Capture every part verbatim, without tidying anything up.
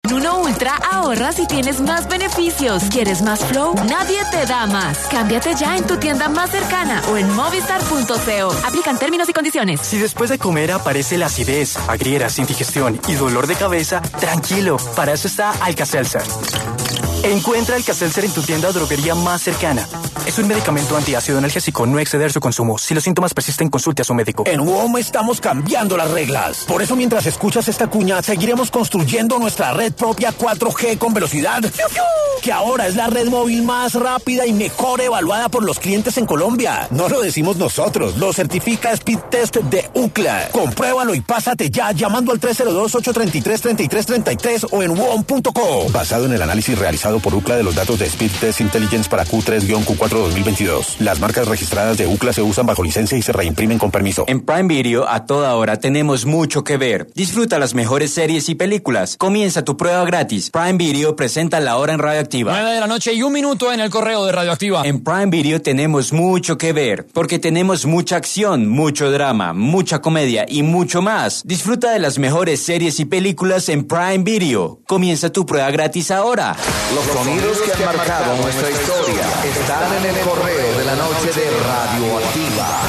En Uno Ultra ahorras y tienes más beneficios. ¿Quieres más Flow? Nadie te da más. Cámbiate ya en tu tienda más cercana o en movistar punto co. Aplican términos y condiciones. Si después de comer aparece la acidez, agrieras, indigestión y dolor de cabeza, tranquilo, para eso está Alka-Seltzer. Encuentra Alka-Seltzer en tu tienda o droguería más cercana. Es un medicamento antiácido analgésico, no exceder su consumo. Si los síntomas persisten, consulte a su médico. En U O M estamos cambiando las reglas. Por eso, mientras escuchas esta cuña, seguiremos construyendo nuestra red propia cuatro G con velocidad, que ahora es la red móvil más rápida y mejor evaluada por los clientes en Colombia. No lo decimos nosotros, lo certifica Speed Test de Ookla. Compruébalo y pásate ya llamando al tres cero dos, ocho tres tres, tres tres tres tres o en uom punto co. Basado en el análisis realizado por Ookla de los datos de Speed Test Intelligence para Q tres Q cuatro dos mil veintidós. Las marcas registradas de Ookla se usan bajo licencia y se reimprimen con permiso. En Prime Video, a toda hora tenemos mucho que ver. Disfruta las mejores series y películas. Comienza tu prueba gratis. Prime Video presenta La Hora en Radioactiva. nueve de la noche y un minuto en el correo de Radioactiva. En Prime Video tenemos mucho que ver, porque tenemos mucha acción, mucho drama, mucha comedia y mucho más. Disfruta de las mejores series y películas en Prime Video. Comienza tu prueba gratis ahora. Los sonidos que han marcado nuestra historia están en el correo de la noche de Radioactiva.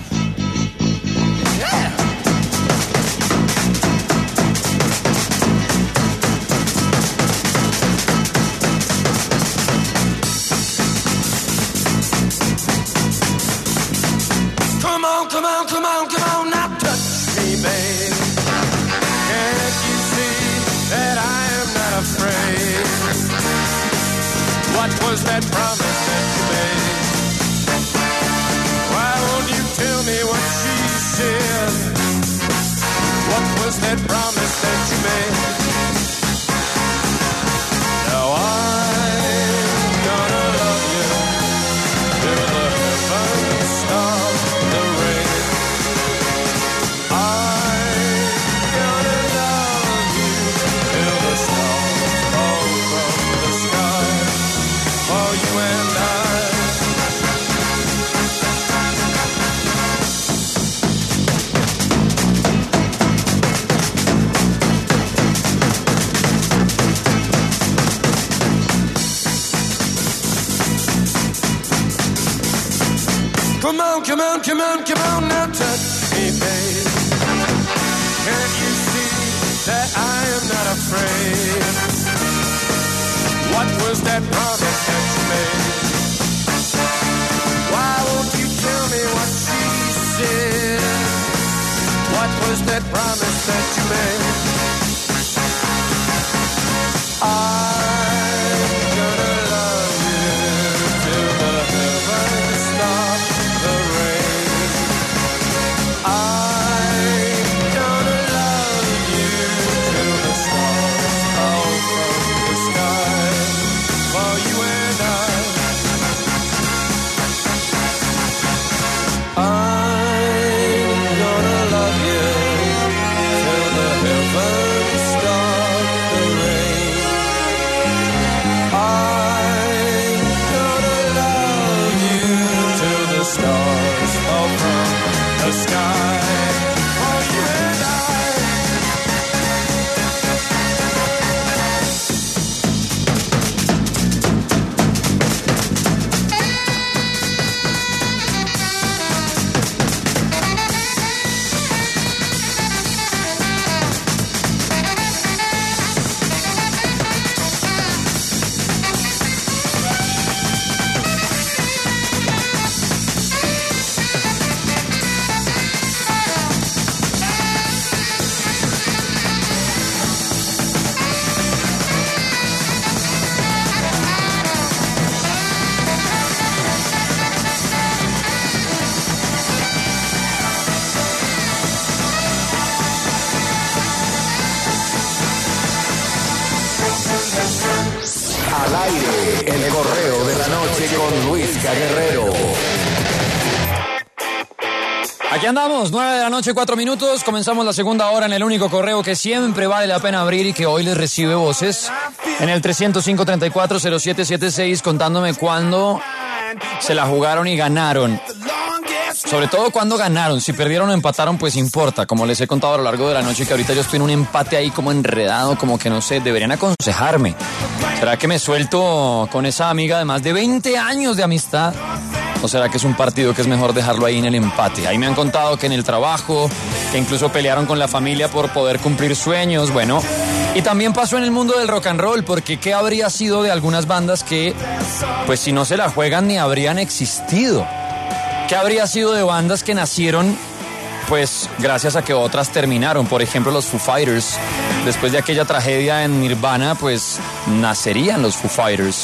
Come on, come on, come on, come on, now touch me, babe. Can't you see that I am not afraid? What was that promise that you made? Why won't you tell me what she said? What was that promise that you made? Now I'm gonna love you till the heavens stop the rain. I'm gonna love you till the stars fall from the sky. For you and I. Come on, come on, come on, come on, now touch me, babe. Can't you see that I am not afraid? What was that promise that you made? Why won't you tell me what she said? What was that promise that you made? I'm gonna love you till the heavens stop the rain. I'm gonna love you till the stars fall from the sky. For you and I. I'm gonna love you till the heavens stop the rain. I'm gonna love you till the stars fall from the sky. For you and I. Al aire, el correo de la noche con Luisca Guerrero. Aquí andamos, nueve de la noche, cuatro minutos. Comenzamos la segunda hora en el único correo que siempre vale la pena abrir y que hoy les recibe voces. En el trescientos cinco, treinta y cuatro, cero siete setenta y seis, contándome cuándo se la jugaron y ganaron. Sobre todo cuando ganaron. Si perdieron o empataron, pues importa. Como les he contado a lo largo de la noche, que ahorita yo estoy en un empate ahí como enredado, como que no sé, deberían aconsejarme. ¿Será que me suelto con esa amiga de más de veinte años de amistad? ¿O será que es un partido que es mejor dejarlo ahí en el empate? Ahí me han contado que en el trabajo, que incluso pelearon con la familia por poder cumplir sueños, bueno. Y también pasó en el mundo del rock and roll, porque ¿qué habría sido de algunas bandas que, pues si no se la juegan, ni habrían existido? ¿Qué habría sido de bandas que nacieron, pues gracias a que otras terminaron? Por ejemplo, los Foo Fighters. Después de aquella tragedia en Nirvana, pues nacerían los Foo Fighters.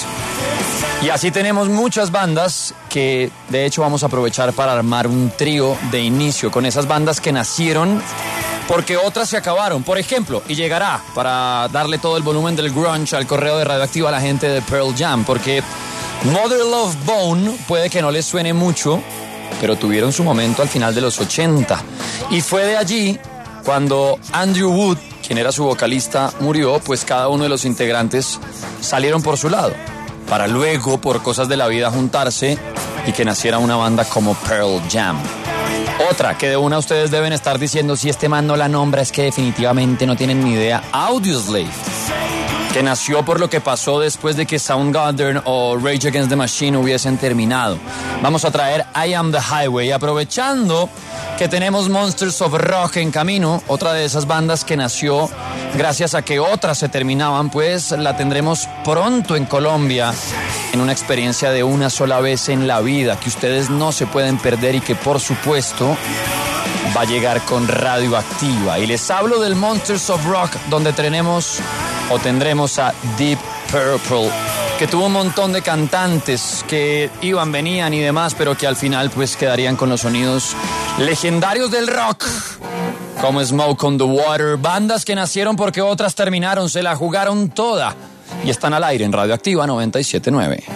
Y así tenemos muchas bandas que de hecho vamos a aprovechar para armar un trío de inicio con esas bandas que nacieron porque otras se acabaron. Por ejemplo, y llegará para darle todo el volumen del grunge al correo de Radioactiva a la gente de Pearl Jam, porque Mother Love Bone puede que no les suene mucho, pero tuvieron su momento al final de los ochenta. Y fue de allí cuando Andrew Wood, quien era su vocalista, murió, pues cada uno de los integrantes salieron por su lado, para luego, por cosas de la vida, juntarse y que naciera una banda como Pearl Jam. Otra que de una ustedes deben estar diciendo, si este man no la nombra, es que definitivamente no tienen ni idea. Audioslave, que nació por lo que pasó después de que Soundgarden o Rage Against the Machine hubiesen terminado. Vamos a traer I Am the Highway, aprovechando que tenemos Monsters of Rock en camino, otra de esas bandas que nació gracias a que otras se terminaban, pues la tendremos pronto en Colombia, en una experiencia de una sola vez en la vida, que ustedes no se pueden perder y que por supuesto va a llegar con Radioactiva. Y les hablo del Monsters of Rock, donde tenemos o tendremos a Deep Purple, que tuvo un montón de cantantes que iban, venían y demás, pero que al final pues quedarían con los sonidos legendarios del rock, como Smoke on the Water. Bandas que nacieron porque otras terminaron, se la jugaron toda y están al aire en Radioactiva noventa y siete punto nueve.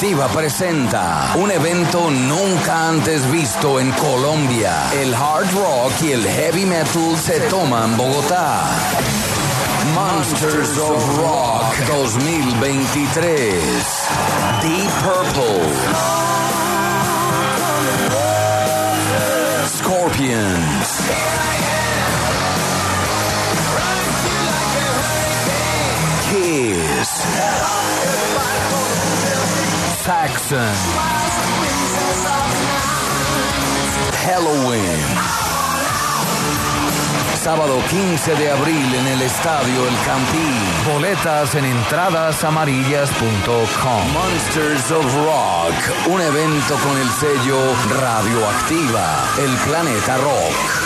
Radioactiva presenta un evento nunca antes visto en Colombia. El hard rock y el heavy metal se toman Bogotá. Monsters of Rock dos mil veintitrés. Deep Purple, Scorpions, Kiss, Saxon, Halloween. Sábado quince de abril en el Estadio El Campín. Boletas en entradas amarillas punto com. Monsters of Rock, un evento con el sello Radioactiva, el planeta rock.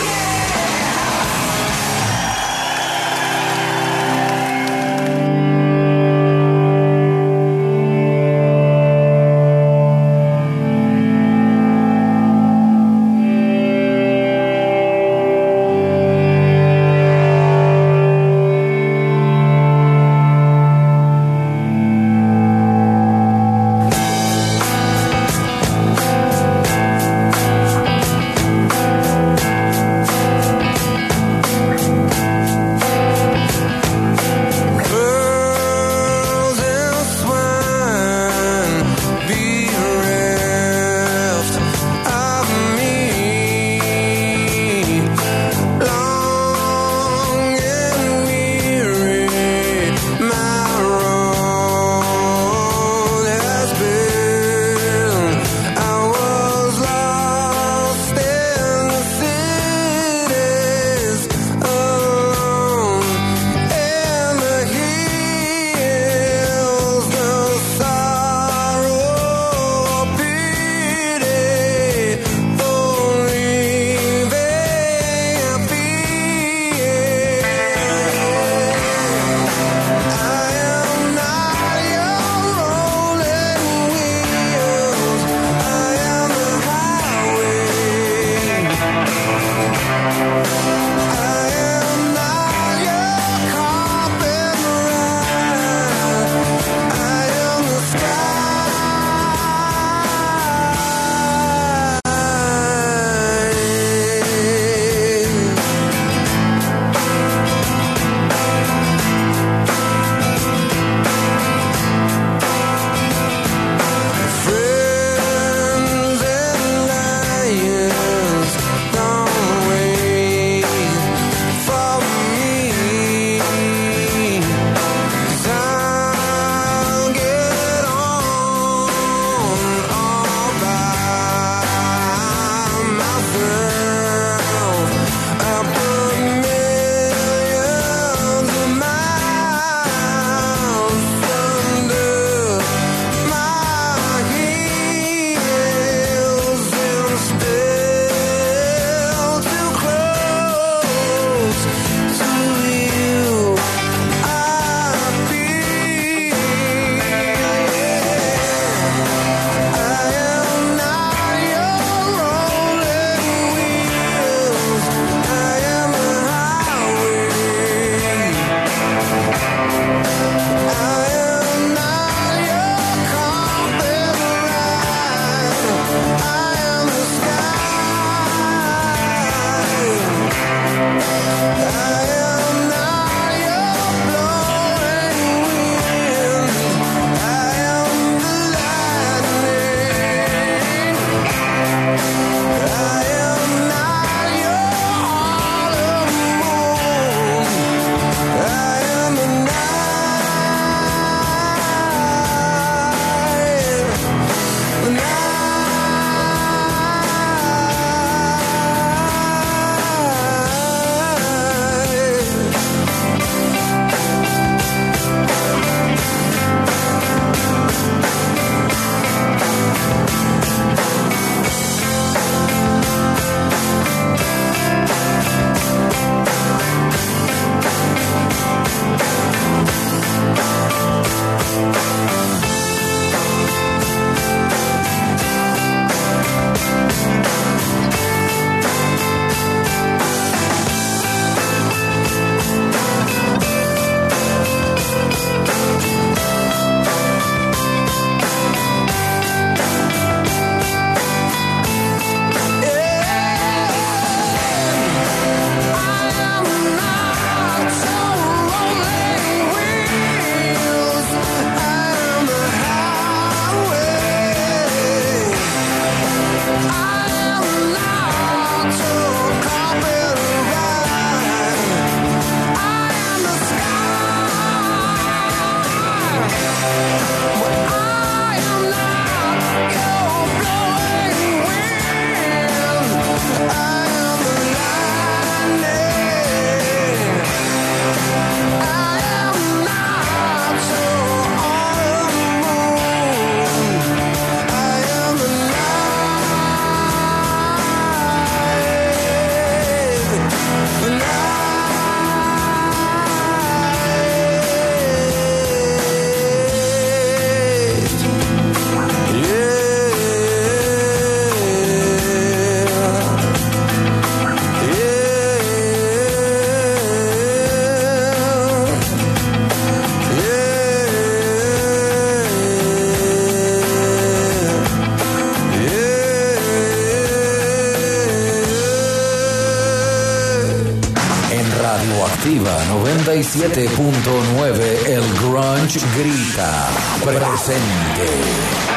Radioactiva noventa y siete punto nueve, el grunge grita, presente.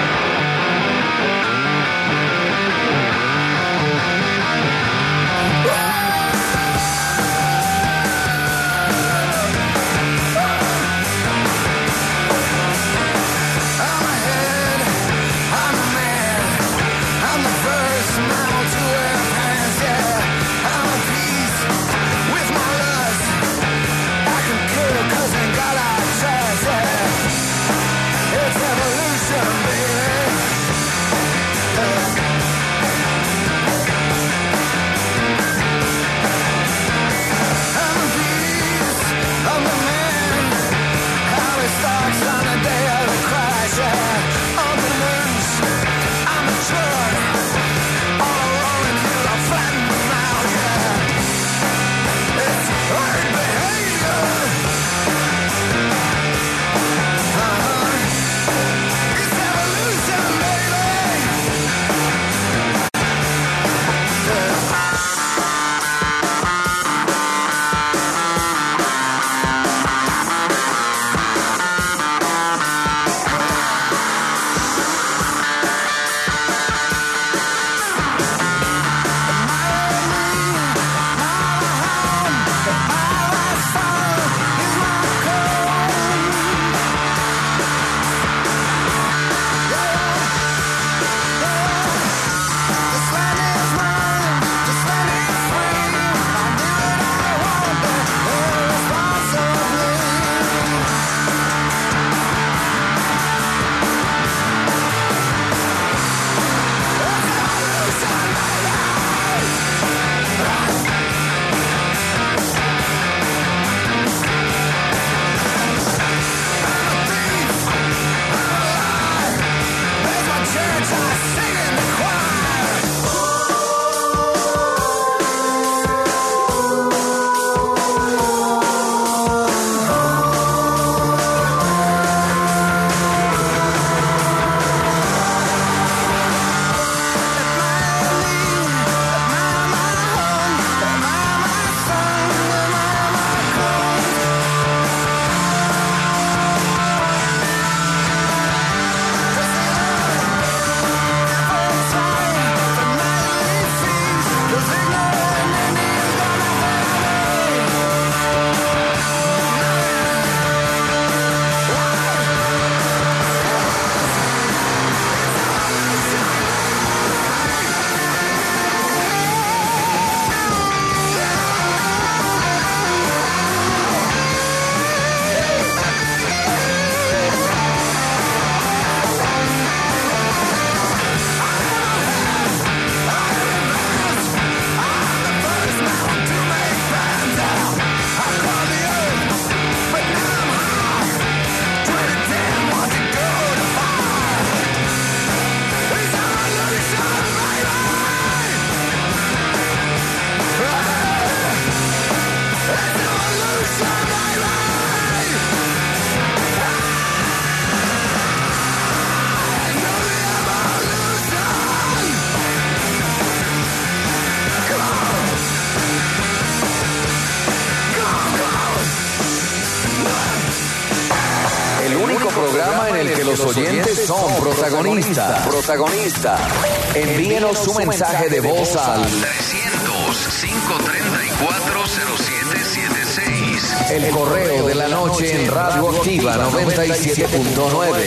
Programa en el que los oyentes son protagonistas. Protagonista. Envíenos su mensaje de voz al trescientos, cinco treinta y cuatro, cero siete siete seis. El correo de la noche en Radioactiva noventa y siete punto nueve.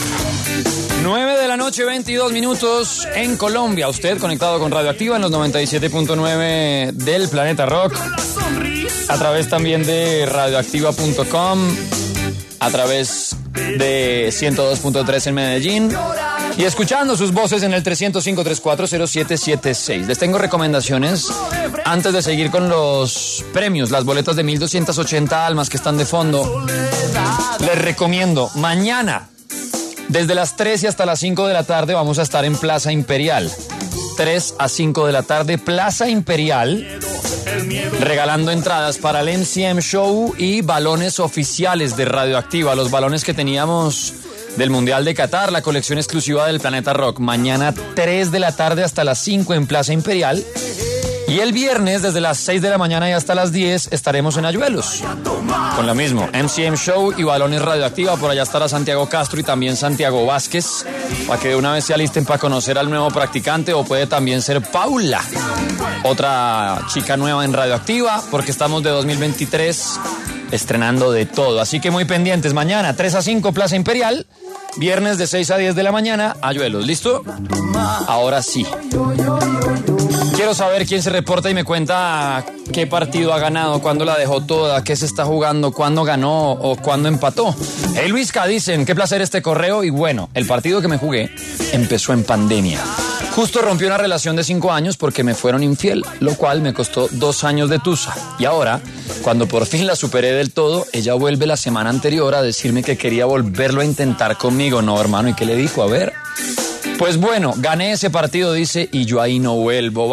nueve de la noche, veintidós minutos en Colombia. Usted conectado con Radioactiva en los noventa y siete punto nueve del Planeta Rock. A través también de radioactiva punto com. A través de ciento dos punto tres en Medellín y escuchando sus voces en el trescientos, cinco treinta y cuatro, cero siete siete seis. Les tengo recomendaciones antes de seguir con los premios, las boletas de mil doscientas ochenta almas que están de fondo. Les recomiendo mañana desde las tres y hasta las cinco de la tarde vamos a estar en Plaza Imperial. tres a cinco de la tarde, Plaza Imperial, regalando entradas para el M C M Show y balones oficiales de Radioactiva, los balones que teníamos del Mundial de Qatar, la colección exclusiva del Planeta Rock. Mañana tres de la tarde hasta las cinco en Plaza Imperial. Y el viernes, desde las seis de la mañana y hasta las diez, estaremos en Ayuelos. Con lo mismo, M C M Show y Balones Radioactiva. Por allá estará Santiago Castro y también Santiago Vázquez, para que de una vez se alisten para conocer al nuevo practicante, o puede también ser Paula, otra chica nueva en Radioactiva, porque estamos de dos mil veintitrés estrenando de todo. Así que muy pendientes. Mañana, tres a cinco, Plaza Imperial. Viernes de seis a diez de la mañana, Ayuelos. ¿Listo? Ahora sí. Quiero saber quién se reporta y me cuenta qué partido ha ganado, cuándo la dejó toda, qué se está jugando, cuándo ganó o cuándo empató. Hey, Luisca, dicen, qué placer este correo. Y bueno, el partido que me jugué empezó en pandemia. Justo rompió una relación de cinco años porque me fueron infiel, lo cual me costó dos años de tusa. Y ahora, cuando por fin la superé del todo, ella vuelve la semana anterior a decirme que quería volverlo a intentar conmigo. No, hermano, ¿y qué le dijo? A ver. Pues bueno, gané ese partido, dice, y yo ahí no vuelvo.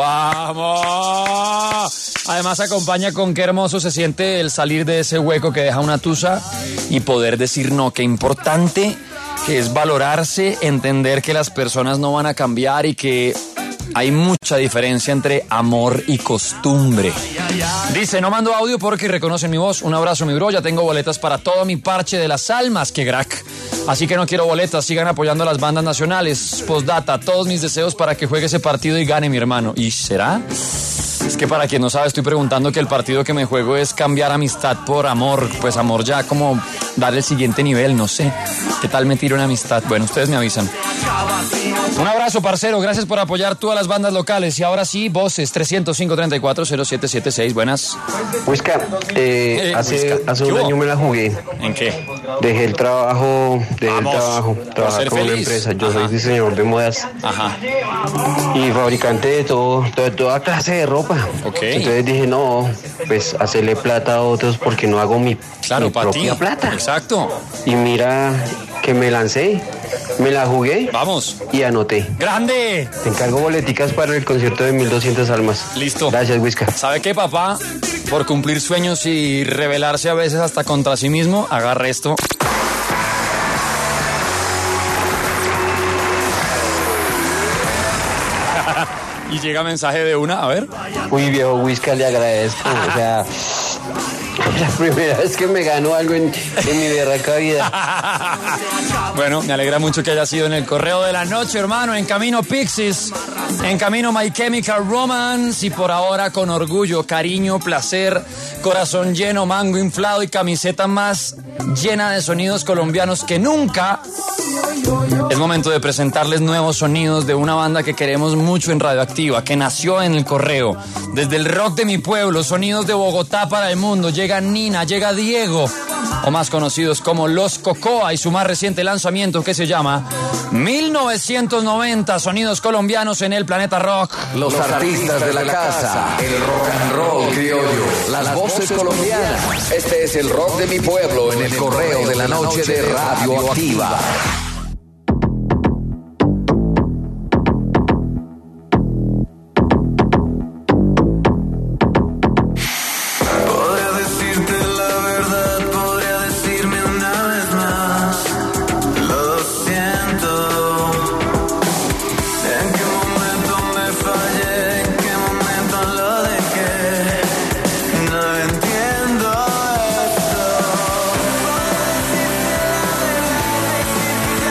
¡Vamos! Además acompaña con qué hermoso se siente el salir de ese hueco que deja una tusa y poder decir no. Qué importante que es valorarse, entender que las personas no van a cambiar y que hay mucha diferencia entre amor y costumbre. Dice, no mando audio porque reconocen mi voz. Un abrazo, mi bro. Ya tengo boletas para todo mi parche de las almas. ¡Qué crack! Así que no quiero boletas. Sigan apoyando a las bandas nacionales. Postdata, todos mis deseos para que juegue ese partido y gane mi hermano. ¿Y será? Es que para quien no sabe, estoy preguntando que el partido que me juego es cambiar amistad por amor. Pues amor ya como dar el siguiente nivel, no sé. ¿Qué tal me tiro una amistad? Bueno, ustedes me avisan. Un abrazo, parcero. Gracias por apoyar todas las bandas locales. Y ahora sí, voces tres cero cinco, tres cuatro, cero siete siete seis. Buenas. Huesca, eh, eh, hace, Huesca. hace un año me la jugué. ¿En qué? Dejé el trabajo, dejé Vamos. el trabajo, trabajar con una empresa. Yo Ajá. soy diseñador de modas. Ajá. Y fabricante de todo, de toda clase de ropa. Okay. Entonces dije, no, pues hacerle plata a otros porque no hago mi, claro, mi propia ti. plata. Exacto. Y mira que me lancé, me la jugué. Vamos. Y anoté. ¡Grande! Te encargo boleticas para el concierto de mil doscientas almas. Listo. Gracias, Huesca. ¿Sabe qué, papá? Por cumplir sueños y rebelarse a veces hasta contra sí mismo, agarre esto. Y llega mensaje de una, a ver. Uy, viejo Huesca, le agradezco. O sea, la primera vez que me ganó algo en, en mi berraca vida. Bueno, me alegra mucho que haya sido en el correo de la noche, hermano. En camino Pixies, en camino My Chemical Romance. Y por ahora con orgullo, cariño, placer, corazón lleno, mango inflado y camiseta más llena de sonidos colombianos que nunca. Es momento de presentarles nuevos sonidos de una banda que queremos mucho en Radioactiva, que nació en el correo. Desde el rock de mi pueblo, sonidos de Bogotá para el mundo. Llega Nina, llega Diego, o más conocidos como Los Cocoa, y su más reciente lanzamiento que se llama mil novecientos noventa, sonidos colombianos en el planeta rock. Los artistas de la casa, el rock and roll criollo, las voces colombianas. Este es el rock de mi pueblo en el correo de la noche de Radioactiva. Entiendo esto.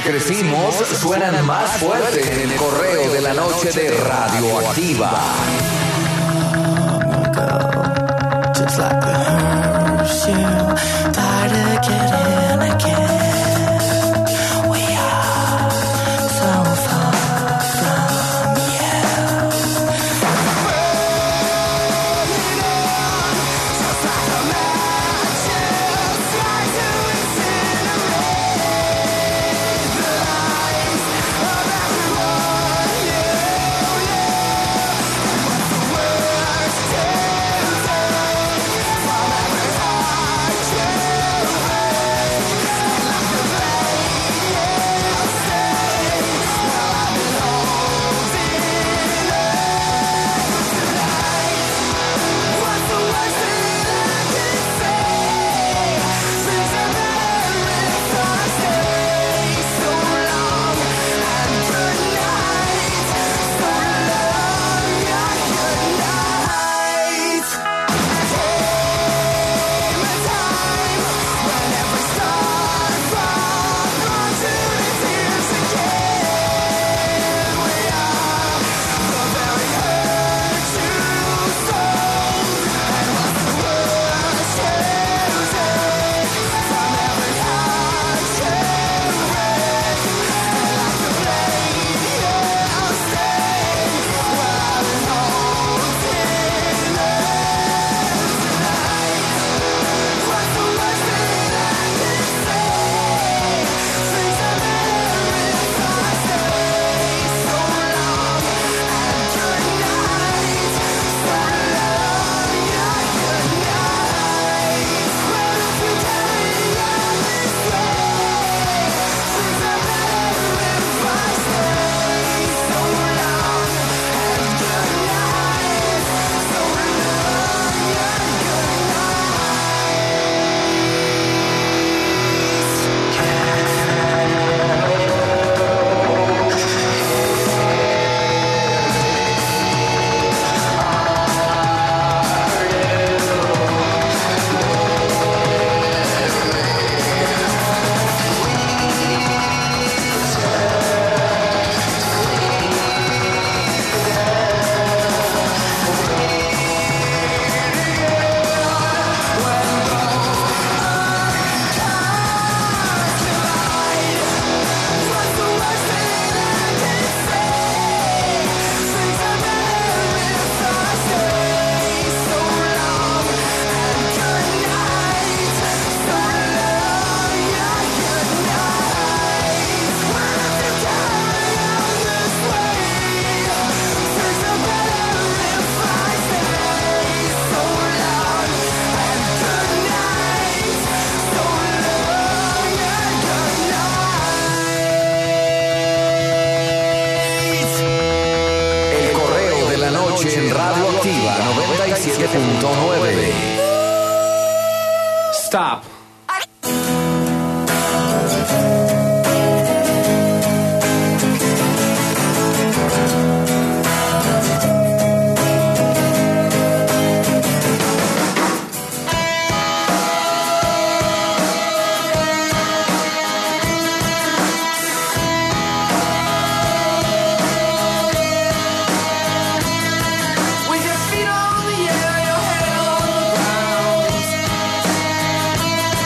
crecimos suenan más fuerte en el correo de la noche de Radioactiva. Just like the hearse, you try to get in again. We are so far from you. Burning on, just like a match, try to incinerate the lives of everyone you love. What's the worst temptation from every heart you break? Like a blade stays, well I've been holding on tonight. What's the worst thing I can say? Things are better if I stay. So long and good night. So long and good night. Came a time when every star from onto the tears again. We are the very hurt you sold. And what's the worst you take from every heart you break? Like a blade you'll stay. Well I've been holding on tonight. What's the worst thing I can say? Things are better if I stay. So long and good night. So long and good night. Well if you carry on this way, things are better if I stay. So long and good night. So long El correo de la noche en Radioactiva noventa y siete punto nueve. Stop. with your feet on the air, your head on the ground.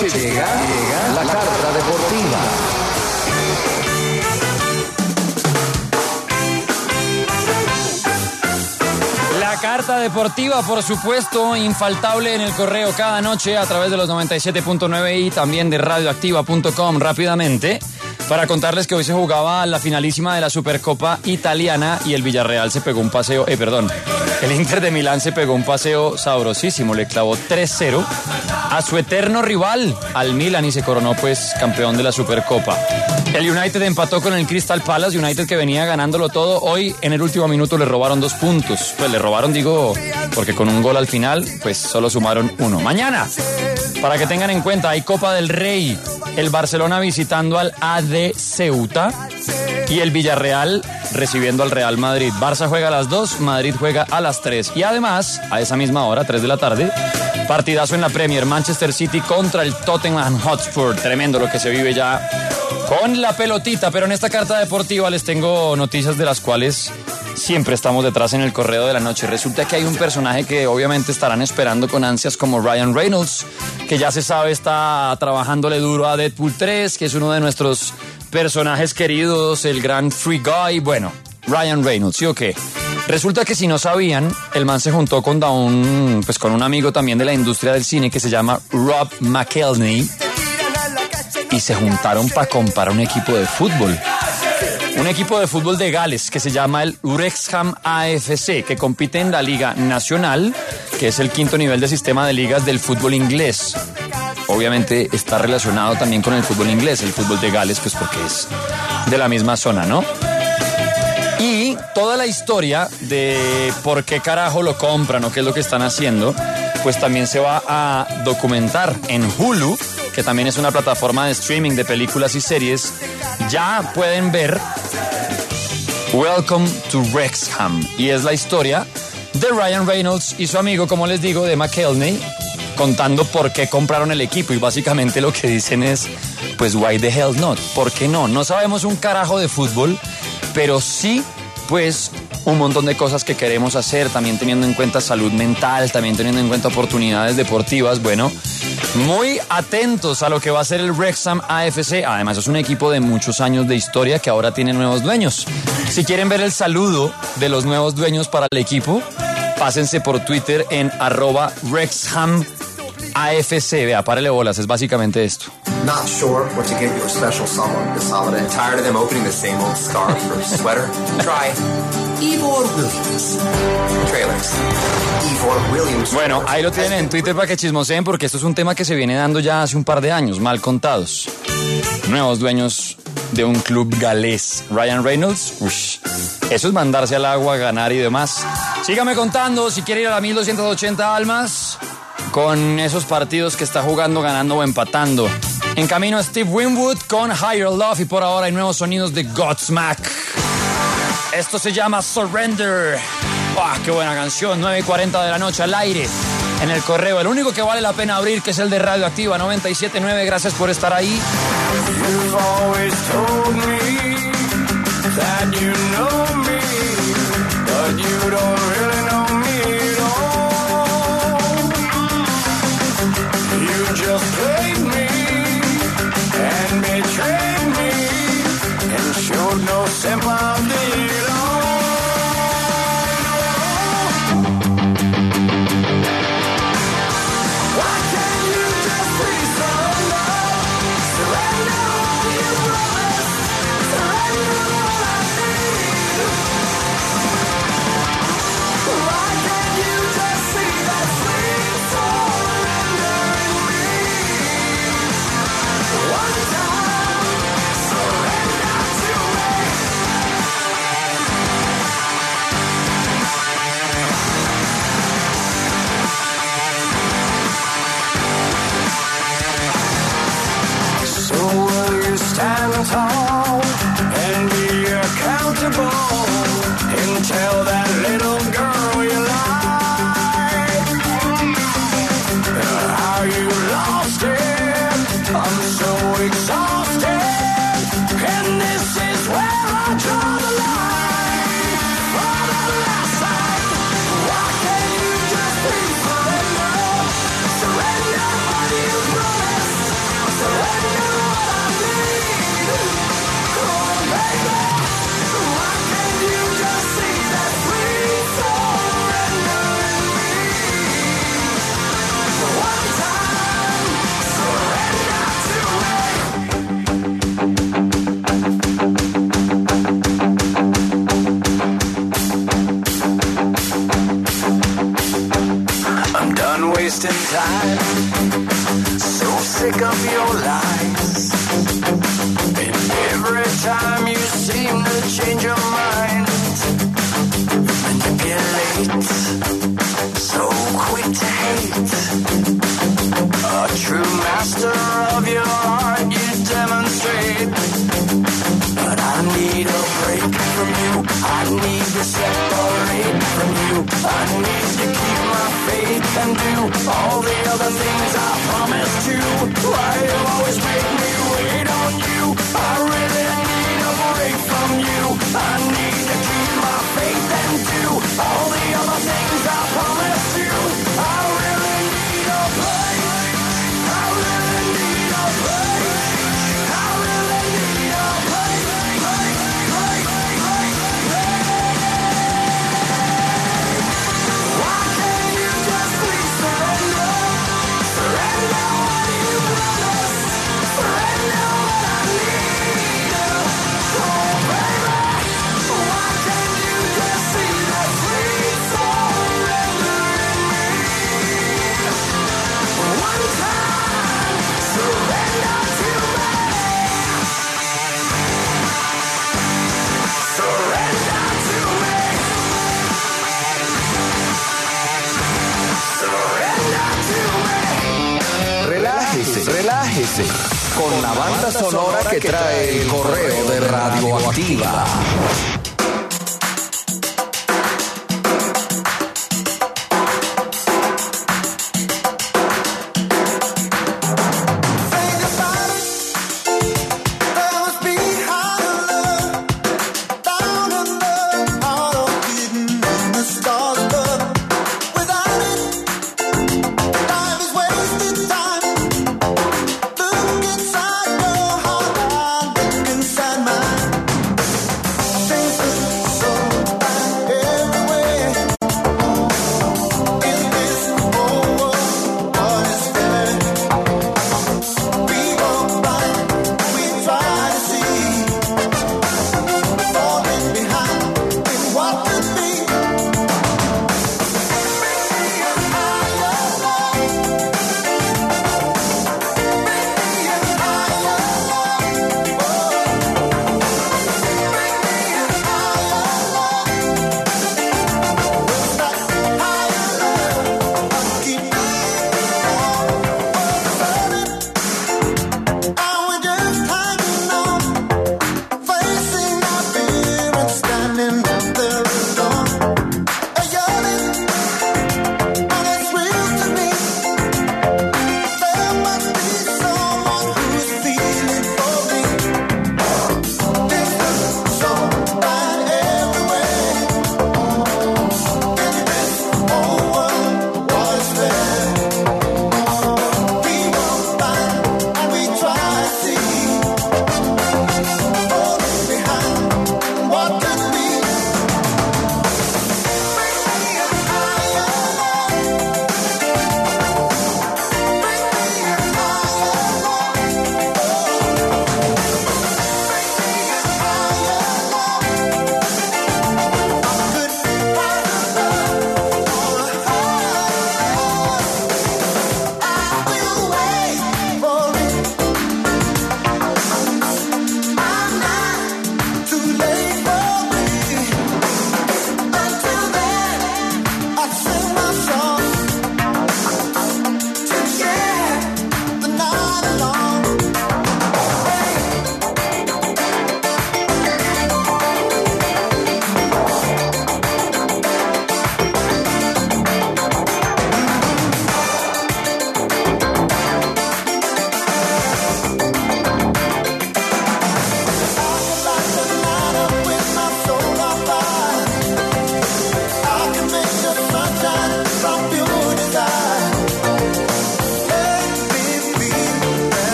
noche llega, llega la carta deportiva. La carta deportiva, por supuesto, infaltable en el correo cada noche a través de los noventa y siete punto nueve y también de radioactiva punto com rápidamente para contarles que hoy se jugaba la finalísima de la Supercopa Italiana y el Villarreal se pegó un paseo, eh, perdón, el Inter de Milán se pegó un paseo sabrosísimo, le clavó tres cero a su eterno rival, al Milan, y se coronó pues campeón de la Supercopa. El United empató con el Crystal Palace, United que venía ganándolo todo. Hoy en el último minuto le robaron dos puntos. Pues le robaron, digo, porque con un gol al final, pues solo sumaron uno. Mañana, para que tengan en cuenta, hay Copa del Rey. El Barcelona visitando al A D Ceuta y el Villarreal recibiendo al Real Madrid. Barça juega a las dos, Madrid juega a las tres. Y además, a esa misma hora, tres de la tarde, partidazo en la Premier, Manchester City contra el Tottenham Hotspur. Tremendo lo que se vive ya con la pelotita, pero en esta carta deportiva les tengo noticias de las cuales siempre estamos detrás en el correo de la noche. Resulta que hay un personaje que obviamente estarán esperando con ansias como Ryan Reynolds, que ya se sabe está trabajándole duro a Deadpool tres, que es uno de nuestros personajes queridos, el gran Free Guy. Bueno, Ryan Reynolds, ¿sí o qué? Resulta que si no sabían, el man se juntó con un, pues con un amigo también de la industria del cine que se llama Rob McElhenney y se juntaron para comprar un equipo de fútbol. Un equipo de fútbol de Gales que se llama el Wrexham A F C, que compite en la Liga Nacional, que es el quinto nivel de sistema de ligas del fútbol inglés. Obviamente está relacionado también con el fútbol inglés, el fútbol de Gales, pues porque es de la misma zona, ¿no? Y toda la historia de por qué carajo lo compran o qué es lo que están haciendo, pues también se va a documentar en Hulu, que también es una plataforma de streaming de películas y series. Ya pueden ver Welcome to Wrexham, y es la historia de Ryan Reynolds y su amigo, como les digo, de McElhenney, contando por qué compraron el equipo, y básicamente lo que dicen es, pues why the hell not, ¿por qué no? No sabemos un carajo de fútbol, pero sí, pues un montón de cosas que queremos hacer, también teniendo en cuenta salud mental, también teniendo en cuenta oportunidades deportivas. Bueno, muy atentos a lo que va a ser el Wrexham A F C. Además es un equipo de muchos años de historia que ahora tiene nuevos dueños. Si quieren ver el saludo de los nuevos dueños para el equipo, pásense por Twitter en arroba Wrexham A F C. Vea, párele bolas, es básicamente esto. Not sure what to get your special someone this holiday. Tired of them opening the same old scarf or sweater? Try Ivor Williams. Trailers. Ivor Williams. Bueno, ahí lo tienen en Twitter para que chismoseen, porque esto es un tema que se viene dando ya hace un par de años, mal contados. Nuevos dueños de un club galés. Ryan Reynolds, ush, eso es mandarse al agua, ganar y demás. Sígame contando si quiere ir a la mil doscientas ochenta almas con esos partidos que está jugando, ganando o empatando. En camino a Steve Winwood con Higher Love, y por ahora hay nuevos sonidos de Godsmack. Esto se llama Surrender. ¡Ah, qué buena canción! nueve y cuarenta de la noche al aire en el correo. El único que vale la pena abrir, que es el de Radioactiva noventa y siete punto nueve. Gracias por estar ahí. You've always told me that you know me, but you don't really know me at all. You just played me and betrayed me and showed no sympathy at all. Why can't you just please surrender? Surrender all you promised. Surrender all I need. wasting time. So sick of your lies. And every time you seem to change your mind, manipulate, so quick to hate. A true master of your art you demonstrate. But I need a break from you. I need to separate from you. I need to keep my faith and do all the other things I promised you. Why you always make me wait on you? I really need a break from you. I need to keep my faith and do all the other things I promised you. I really need a break. I really need a break. I really need a break. break, break, break, break. Why can't you just please surrender? Surrender what you promised. Surrender what I need. Oh, baby. Why can't you just see the sweet surrender in me? One time, surrender to me. Surrender to me. Surrender to me. Relájese, relájese. Con la banda sonora que trae el correo de Radioactiva. Things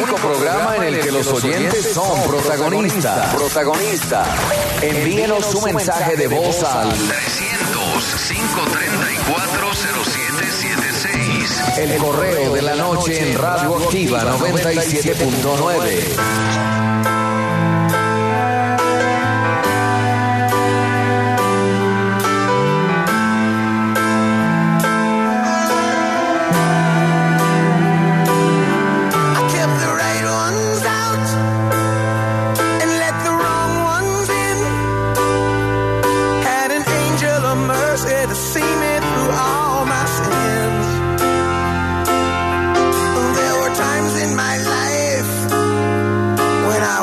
único programa en el que los oyentes son protagonistas. Protagonista. Envíenos su mensaje de voz al trescientos, cinco treinta y cuatro, cero siete siete seis. el correo de la noche en Radioactiva noventa y siete punto nueve. When I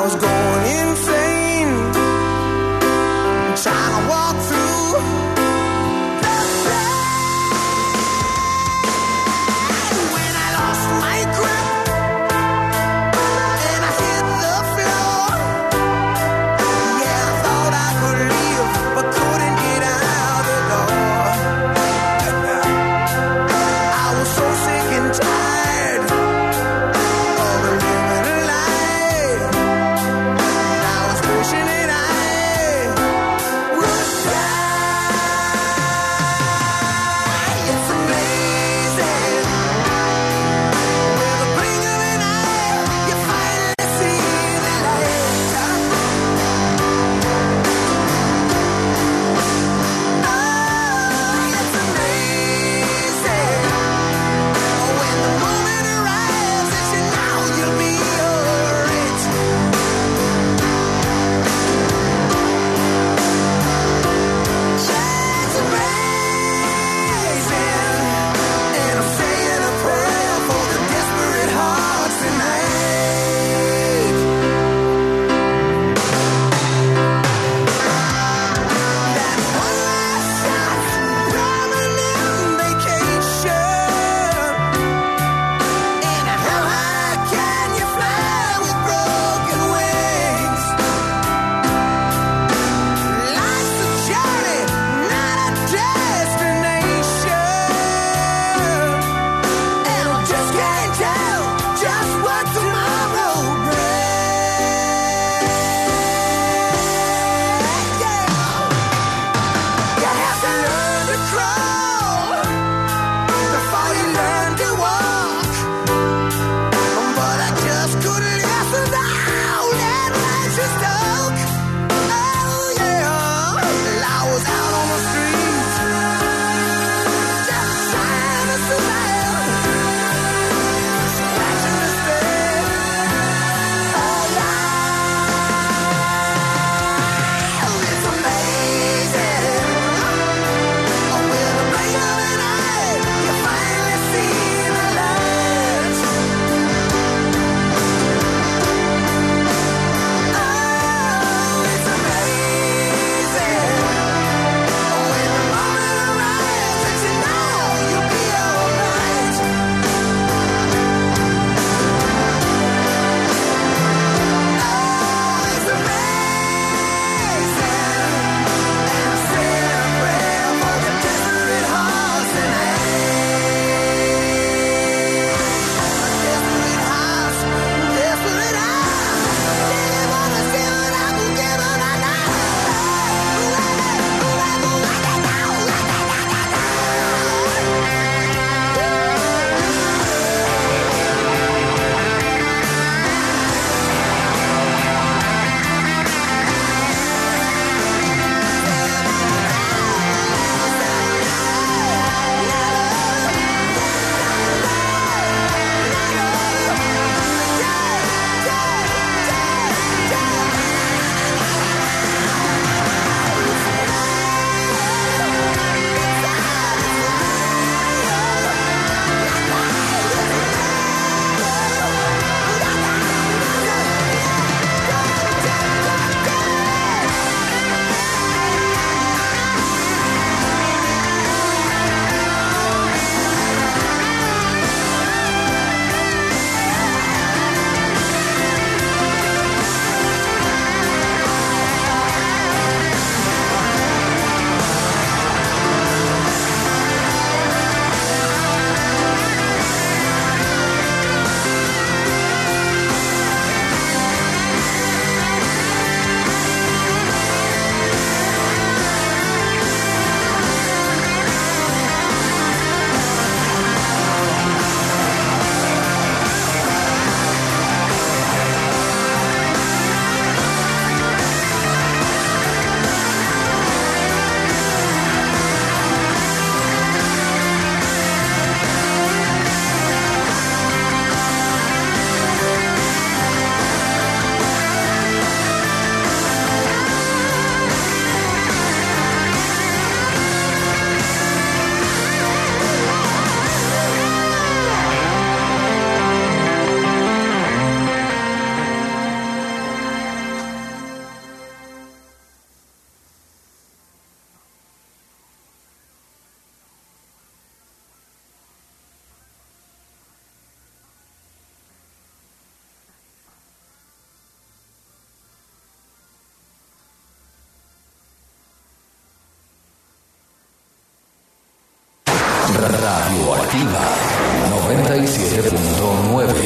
Radioactiva noventa y siete punto nueve.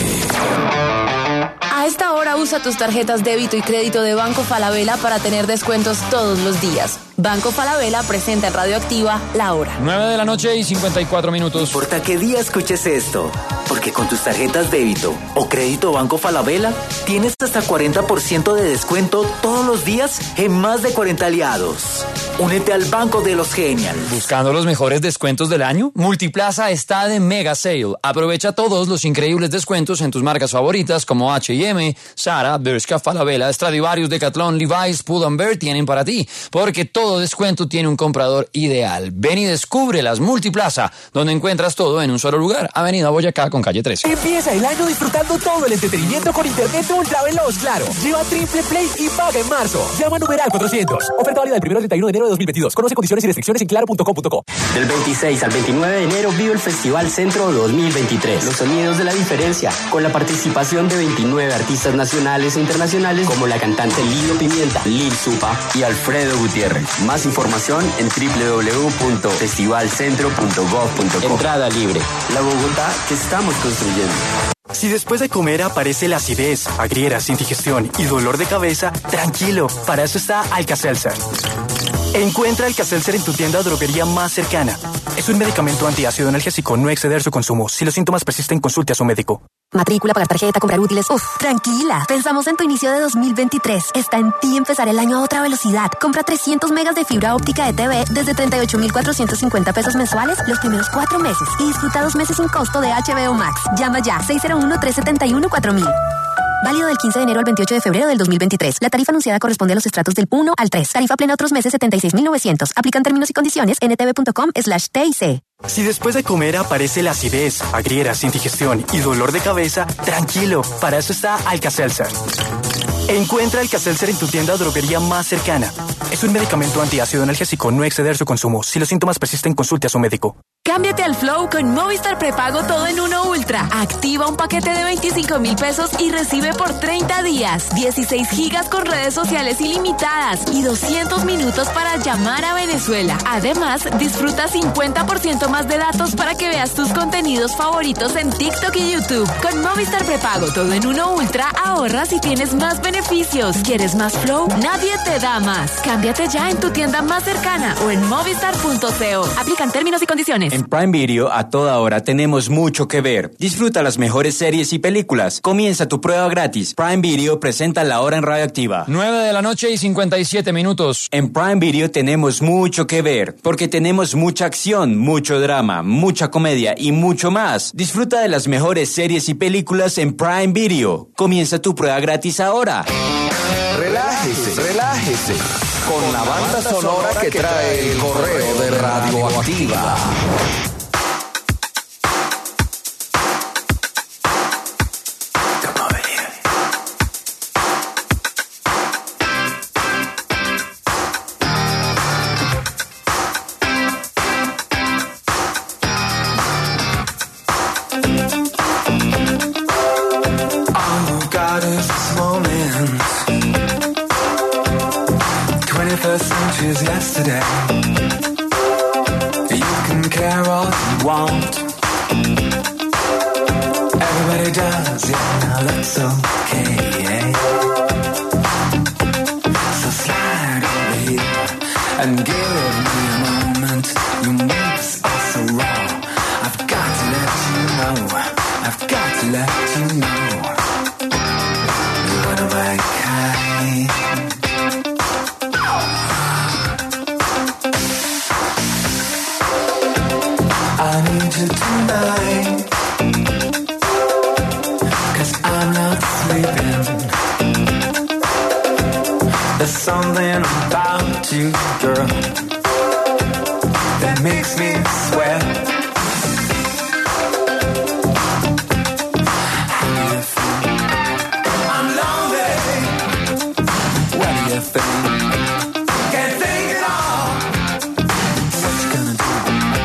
A esta hora usa tus tarjetas débito y crédito de Banco Falabella para tener descuentos todos los días. Banco Falabella presenta en Radioactiva La Hora. nueve de la noche y cincuenta y cuatro minutos. No importa qué día escuches esto, porque con tus tarjetas débito o crédito Banco Falabella tienes hasta cuarenta por ciento de descuento todos los días en más de cuarenta aliados. Únete al Banco de los Genial. ¿Buscando los mejores descuentos del año? Multiplaza está de mega sale. Aprovecha todos los increíbles descuentos en tus marcas favoritas como H y M, Zara, Bershka, Falabella, Stradivarius, Decathlon, Levi's, Pull and Bear tienen para ti. Porque todo descuento tiene un comprador ideal. Ven y descubre las Multiplaza, donde encuentras todo en un solo lugar. Avenida Boyacá con calle trece. Empieza el año disfrutando todo el entretenimiento con internet ultra veloz, claro. Lleva Triple Play y paga en marzo. Llama a numeral cuatrocientos. Oferta válida del primero al treinta y uno de enero de dos mil veintidós. Conoce condiciones y restricciones en claro punto com punto co. Del veintiséis al veintinueve de enero vive el Festival Centro dos mil veintitrés. Los sonidos de la diferencia, con la participación de veintinueve artistas nacionales e internacionales como la cantante Lido Pimienta, Lil Supa y Alfredo Gutiérrez. Más información en doble u doble u doble u punto festival centro punto gov punto co. Entrada libre. La Bogotá que estamos construyendo. Si después de comer aparece la acidez, agrieras, indigestión y dolor de cabeza, tranquilo, para eso está Alka-Seltzer. Encuentra Alka-Seltzer en tu tienda o droguería más cercana. Es un medicamento antiácido analgésico, no exceder su consumo. Si los síntomas persisten, consulte a su médico. Matrícula, pagar tarjeta, comprar útiles. Uf, tranquila. Pensamos en tu inicio de dos mil veintitrés. Está en ti empezar el año a otra velocidad. Compra trescientos megas de fibra óptica de T V desde treinta y ocho mil cuatrocientos cincuenta pesos mensuales los primeros cuatro meses. Y disfruta dos meses sin costo de H B O Max. Llama ya, seis cero uno, tres siete uno, cuatro mil. Válido del quince de enero al veintiocho de febrero del dos mil veintitrés. La tarifa anunciada corresponde a los estratos del uno al tres. Tarifa plena otros meses setenta y seis mil novecientos. Aplican términos y condiciones en etv punto com slash T I C. Si después de comer aparece la acidez, agrieras, indigestión y dolor de cabeza, tranquilo, para eso está Alka-Seltzer. Encuentra Alka-Seltzer en tu tienda o droguería más cercana. Es un medicamento antiácido analgésico, no exceder su consumo. Si los síntomas persisten, consulte a su médico. Cámbiate al Flow con Movistar Prepago Todo en Uno Ultra. Activa un paquete de veinticinco mil pesos y recibe por treinta días dieciséis gigas con redes sociales ilimitadas y doscientos minutos para llamar a Venezuela. Además, disfruta cincuenta por ciento más de datos para que veas tus contenidos favoritos en TikTok y YouTube. Con Movistar Prepago Todo en Uno Ultra ahorras y tienes más beneficios. ¿Quieres más Flow? Nadie te da más. Cámbiate ya en tu tienda más cercana o en movistar punto co. Aplican términos y condiciones. En Prime Video, a toda hora, tenemos mucho que ver. Disfruta las mejores series y películas. Comienza tu prueba gratis. Prime Video presenta La Hora en Radioactiva. nueve de la noche y cincuenta y siete minutos. En Prime Video tenemos mucho que ver, porque tenemos mucha acción, mucho drama, mucha comedia y mucho más. Disfruta de las mejores series y películas en Prime Video. Comienza tu prueba gratis ahora. Relájese, relájese. Con la banda sonora que trae el correo de Radioactiva. Centuries yesterday. You can care all you want. Everybody does, yeah, now that's okay. So slide over here and give me a moment. Your moves are so raw. I've got to let you know. I've got to let you know. You wanna make high. I need you tonight, 'cause I'm not sleeping. There's something about you, girl, that makes me sweat. How do you feel? I'm lonely. What do you think? Can't think at all. What you gonna do?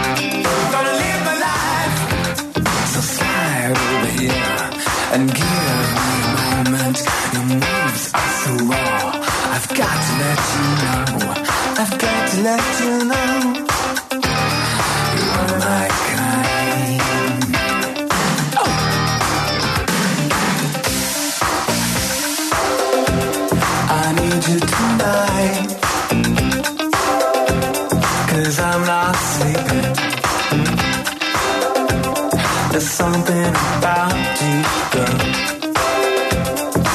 And give me a moment. Your moves are so raw. I've got to let you know. I've got to let you know. You are my kind. hold you tonight, 'cause I'm not sleeping. There's something about